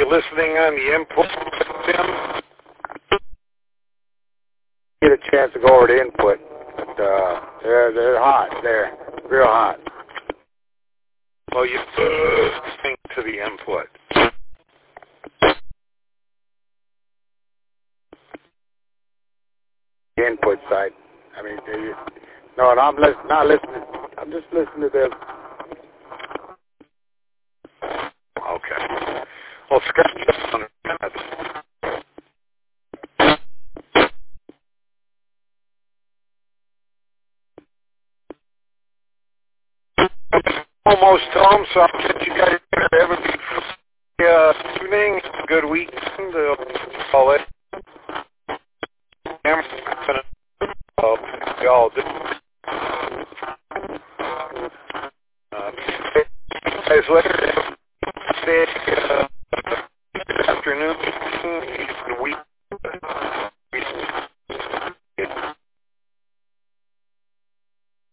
you listening on the input, Tim? Get a chance to go over to input, but they're hot. They're real hot. Well, you think to the input. The input side. I mean, no, and I'm not listening. I'm just listening to them. Okay. Well, Scott, just on almost home, so I'll get you guys every evening. Good weekend. All it. Y'all do. Guys, later. Afternoon. Week.